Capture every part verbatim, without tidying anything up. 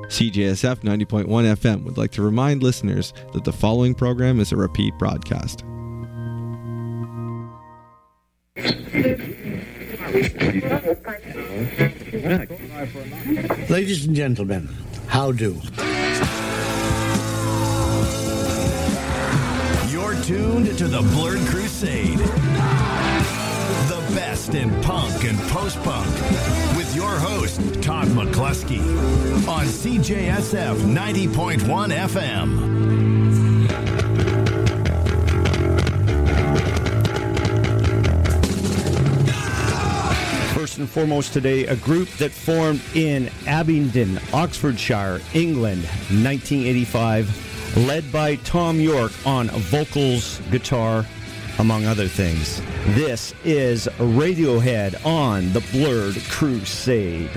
C J S F ninety point one F M would like to remind listeners that the following program is a repeat broadcast. Ladies and gentlemen, how do? You're tuned to the Blurred Crusade. The best in punk and post-punk with your host, Todd McCluskey, on C J S F ninety point one F M. First and foremost today, a group that formed in Abingdon, Oxfordshire, England, nineteen eighty-five, led by Tom York on vocals, guitar, among other things. This is Radiohead on the Blurred Crusade.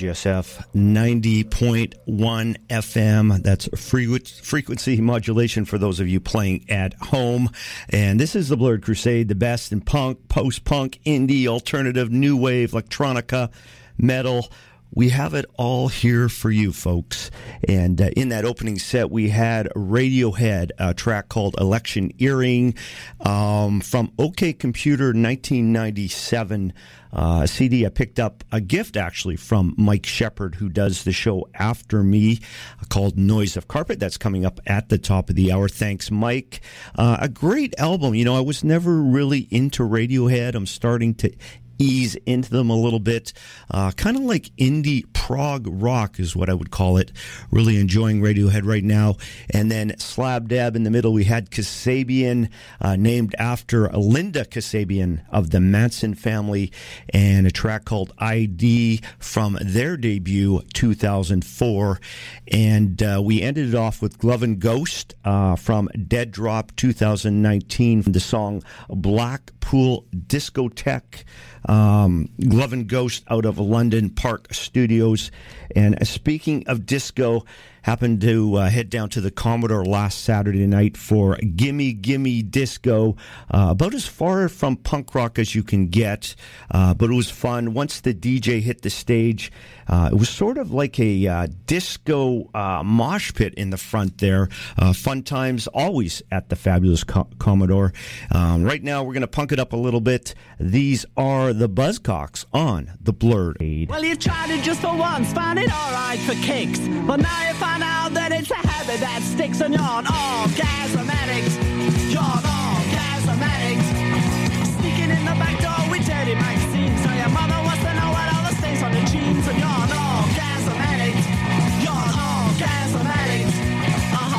J S F ninety point one F M. That's frequency modulation for those of you playing at home. And this is the Blurred Crusade, the best in punk, post-punk, indie, alternative, new wave, electronica, metal. We have it all here for you, folks. And uh, in that opening set, we had Radiohead, a track called Election Earring, um, from OK Computer nineteen ninety-seven, uh, a C D I picked up, a gift actually from Mike Shepard, who does the show after me, uh, called Noise of Carpet. That's coming up at the top of the hour. Thanks, Mike. Uh, a great album. You know, I was never really into Radiohead. I'm starting to ease into them a little bit. Uh, kind of like indie prog rock is what I would call it. Really enjoying Radiohead right now. And then slab dab in the middle, we had Kasabian, uh, named after Linda Kasabian of the Manson family, and a track called I D from their debut, two thousand four. And uh, we ended it off with Glove and Ghost uh, from Dead Drop two thousand nineteen, the song Blackpool Discotheque. Um, Glove and Ghost out of London Park Studios. And speaking of disco, happened to uh, head down to the Commodore last Saturday night for Gimme Gimme Disco, uh, about as far from punk rock as you can get, uh, but it was fun. Once the D J hit the stage, uh, it was sort of like a uh, disco uh, mosh pit in the front there. Uh, fun times always at the fabulous Co- Commodore. Um, right now we're going to punk it up a little bit. These are the Buzzcocks on the Blurred Aid. Well, you tried it just for once, found it alright for kicks, but now you find out that it's a habit that sticks, and you're an orgasm addict. You're an orgasm addict. Sneaking in the back door with dirty magazines, so your mother wants to know what all the stains on the jeans, and you're an orgasm addict. You're an orgasm addict. Uh-huh.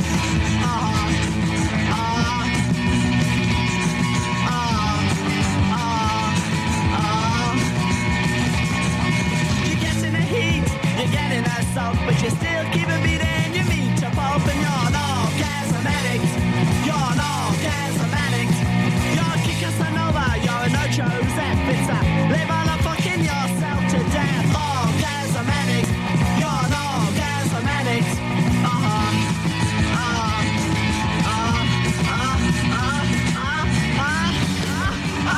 Uh-huh. Uh-huh. Uh-huh. Uh-huh. You get in the heat, you're getting assault, but you still keep a beat in your meat to pulp, and you're an orgasm addict. You're an orgasm addict. You're a Casanova, you're a no Joseph. It's a live on a fucking yourself to death. Orgasm addict. You're an orgasm addict. Uh-huh. Uh-huh. Uh-huh. Uh-huh. Uh-huh.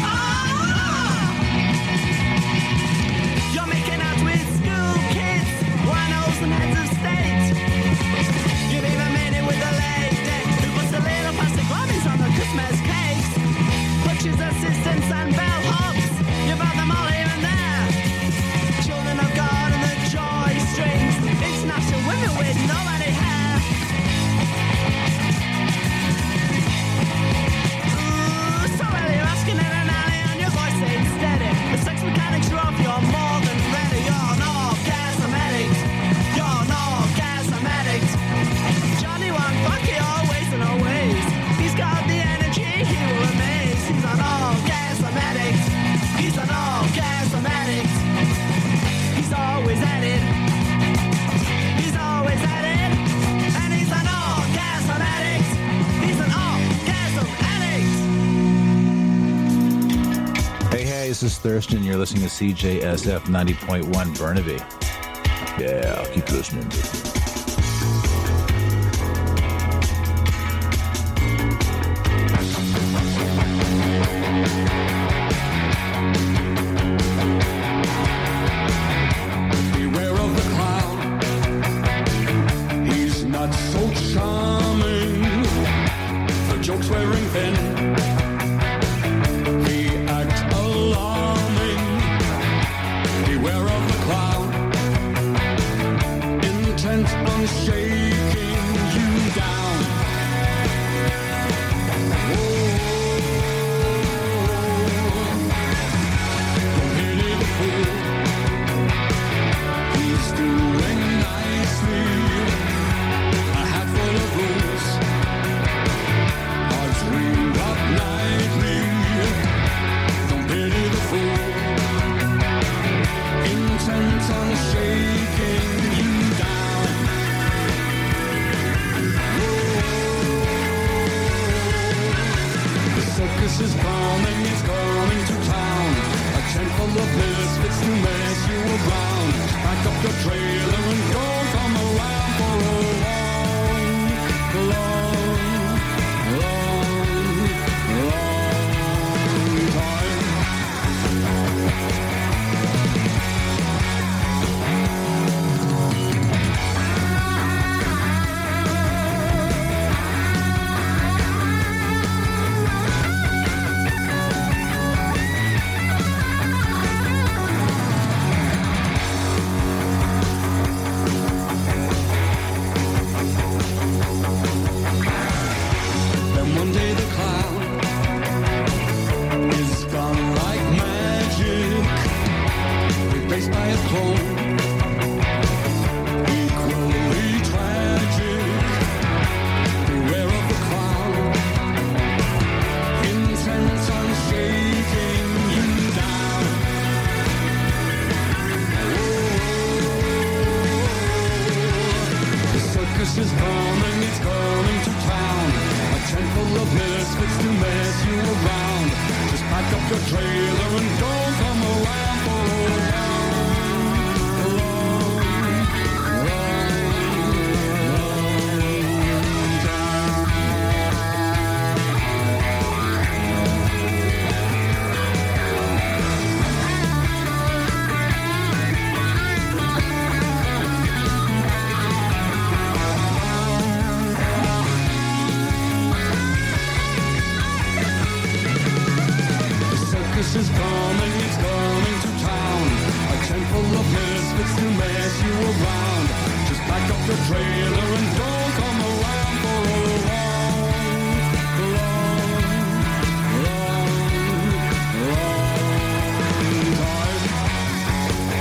Uh-huh. You're making out with school kids, winos and heads of state. You've even made it with a lady who puts a little plastic bunnies on the Christmas cakes. Butchers, assistants and bellhops, you brought them all here and there. Children of God and the joy strings, international women with nobody hair. Ooh, so early you're asking in an alley and your voice ain't steady. The sex mechanics are off, you're more than ready. You're an orgasm addict. You're an orgasm addict. Johnny won't fuck you always and always. He's got the energy, he will amaze. He's an orgasm addict. He's an orgasm addict. He's always at it. He's always at it. And he's an orgasm addict. He's an orgasm addict. Hey, hey, this is Thurston. You're listening to C J S F ninety point one Burnaby. Yeah, keep listening. Beware of the clown. He's not so charming. The joke's wearing thin. The act alarming. Beware of the clown. Intent on shaking you down. Whoa. Don't pity the fool. He's doing nicely. A handful of rules. Hearts ring up nightly. Don't pity the fool. Intent on shaking you down. Whoa. The circus is coming, it's coming to town. A tent full of misfits to mess you around. up your trailer and don't come around for a long, long, long, long time. Then one day the clown is gone like magic, replaced by a clone, equally tragic. Beware of the clown, intent on shaking you down. The circus is coming, it's coming to town. A tent full of misfits to mess you around. Just pack up your trailer and don't come around for a long, long, long, long time. The circus is coming, it's coming to town. A tent full of misfits to mess you around. Just pack up your trailer and don't come around for a long, long, long, long time.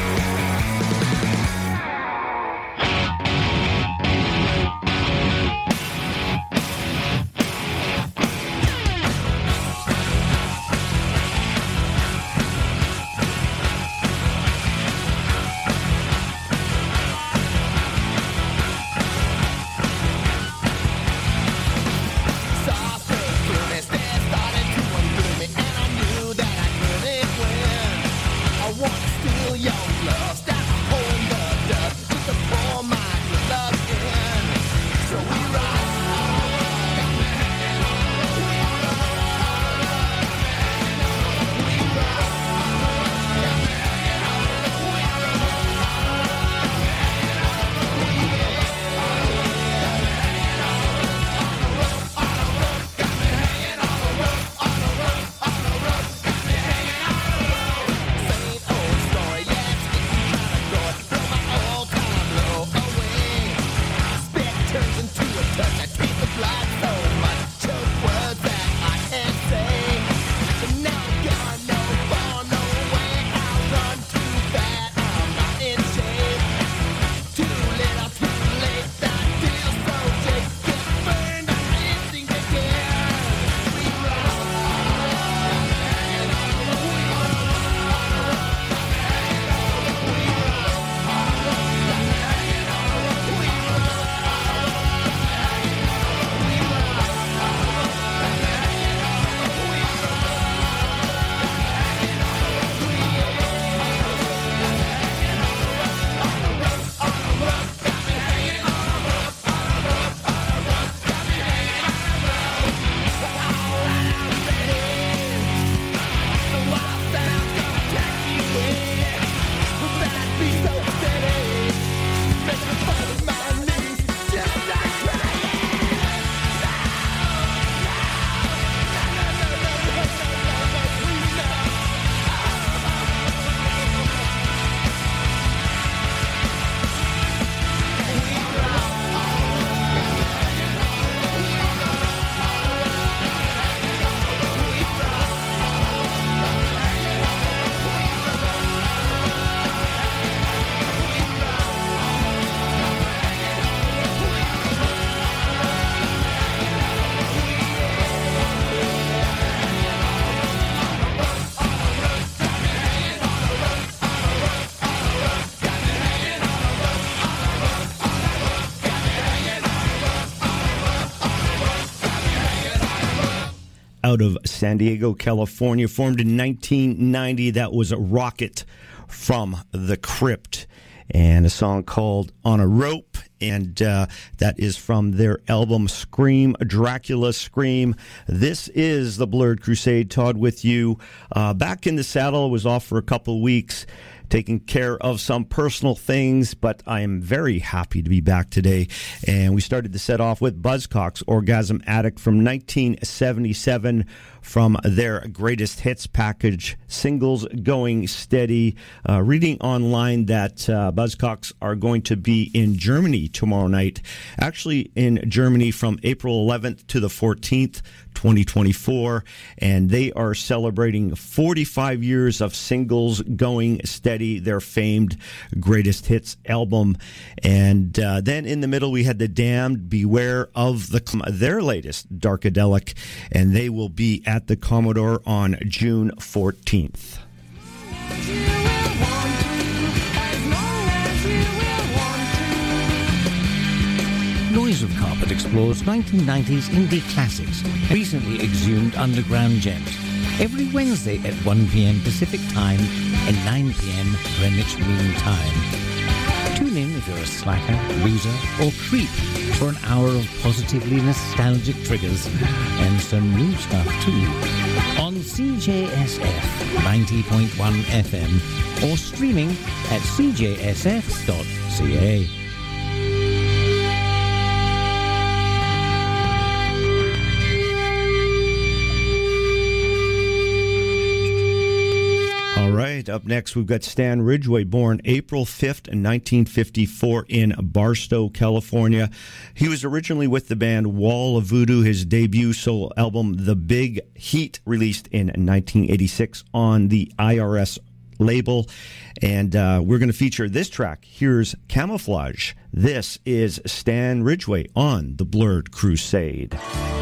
out of San Diego, California, formed in nineteen ninety. That was a Rocket from the Crypt. and a song called On a Rope. And uh, that is from their album Scream, Dracula Scream. This is the Blurred Crusade. Todd with you. Uh, back in the saddle. I was off for a couple of weeks, taking care of some personal things, but I am very happy to be back today. And we started the set off with Buzzcocks, Orgasm Addict from nineteen seventy-seven, from their greatest hits package, Singles Going Steady. Uh, reading online that uh, Buzzcocks are going to be in Germany tomorrow night. Actually in Germany from April eleventh to the fourteenth, twenty twenty-four. And they are celebrating forty-five years of Singles Going Steady, their famed greatest hits album. And uh, then in the middle we had The Damned, Beware of the their latest Darkadelic, and they will be at the Commodore on June fourteenth. Noise of Carpet explores nineteen nineties indie classics, recently exhumed underground gems. Every Wednesday at one p.m. Pacific Time and nine p.m. Greenwich Mean Time. Tune in if you're a slacker, loser, or creep for an hour of positively nostalgic triggers and some new stuff too. On C J S F ninety point one F M or streaming at c j s f dot c a. All right, up next we've got Stan Ridgway, born April fifth, nineteen fifty-four in Barstow, California. He was originally with the band Wall of Voodoo. His debut solo album, The Big Heat, released in nineteen eighty-six on the I R S label. And uh, we're going to feature this track. Here's Camouflage. This is Stan Ridgway on The Blurred Crusade.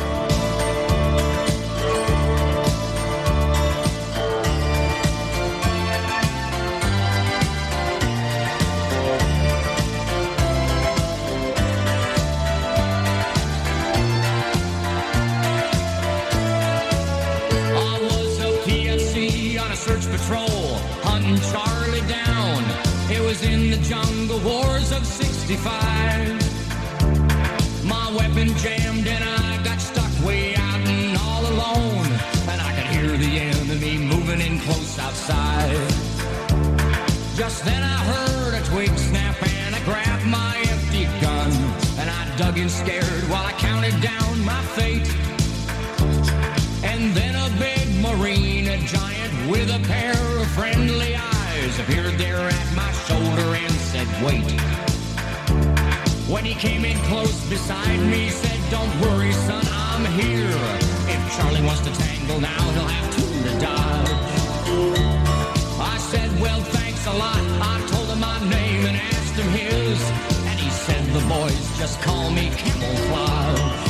Charlie down. It was in the jungle wars of sixty-five. My weapon jammed and I got stuck way out and all alone. And I could hear the enemy moving in close outside. Just then I heard a twig snap and I grabbed my empty gun. And I dug in scared while I counted down my fate. And then a big marine, a giant with a pair of friendly eyes, appeared there at my shoulder and said, wait. When he came in close beside me, said, don't worry, son, I'm here. If Charlie wants to tangle now, he'll have two to dodge. I said, well, thanks a lot. I told him my name and asked him his. And he said, the boys just call me Camouflage.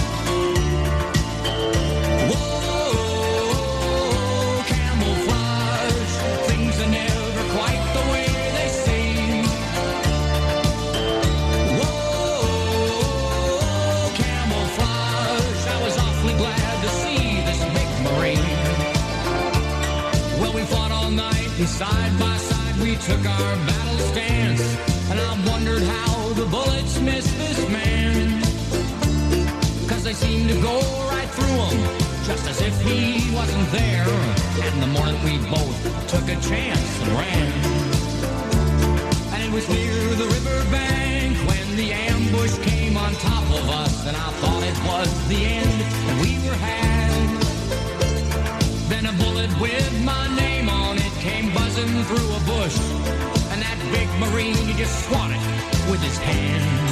Side by side we took our battle stance, and I wondered how the bullets missed this man. Cause they seemed to go right through him, just as if he wasn't there. And in the morning we both took a chance and ran. And it was near the river bank when the ambush came on top of us, and I thought it was the end, and we were had. Then a bullet with my name on it came buzzing through a bush, and that big marine, he just swatted with his hand,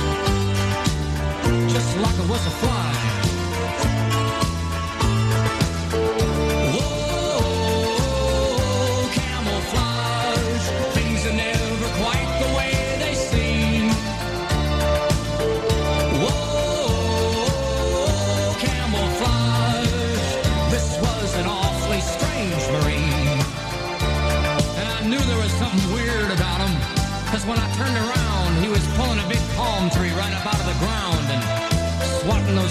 just like it was a fly. Whoa, camouflage, things are never quite the way they seem. Whoa, camouflage, this was an awfully strange marine. Knew there was something weird about him, cause when I turned around, he was pulling a big palm tree right up out of the ground and swatting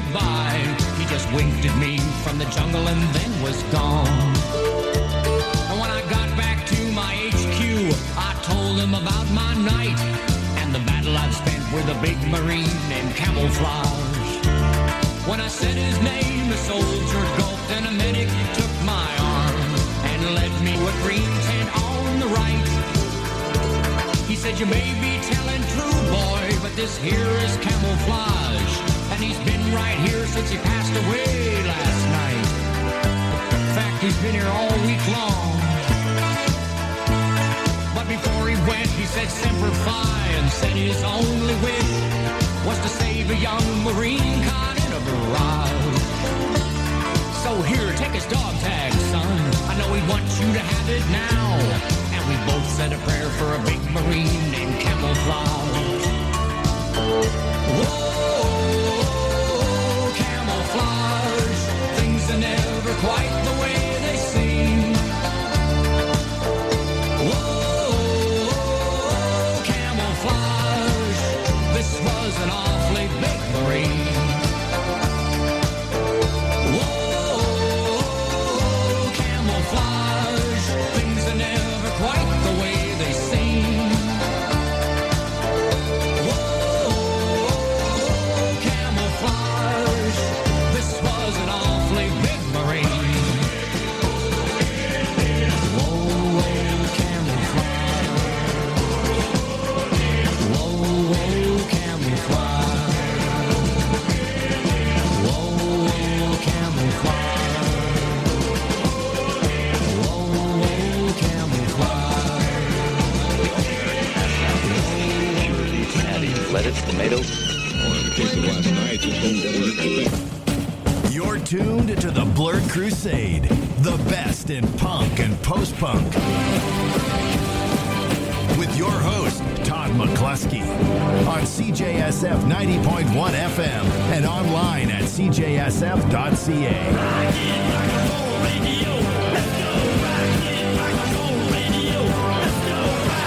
goodbye. He just winked at me from the jungle and then was gone. And when I got back to my H Q, I told him about my night and the battle I'd spent with a big Marine named Camouflage. When I said his name, a soldier gulped and a medic took my arm and led me to a green tent on the right. He said, you may be telling true, boy, but this here is Camouflage, and he's been right here since he passed away last night. In fact, he's been here all week long. But before he went, he said Semper Fi and said his only wish was to save a young Marine caught in a barrage. So here, take his dog tag, son. I know he wants you to have it now. And we both said a prayer for a big Marine named Camouflage. Whoa, Camouflage. Things are never quite the way they seem. Whoa, Camouflage. This was an awfully big Marine. Things are never quite the way they seem. Whoa, Camouflage. This was an awfully big Marine. Whoa, Camouflage. Whoa, Camouflage. Whoa, Camouflage. Lettuce, tomatoes. You're tuned to the Blurred Crusade, the best in punk and post-punk. With your host, Todd McCluskey, on C J S F ninety point one F M and online at C J S F dot C A.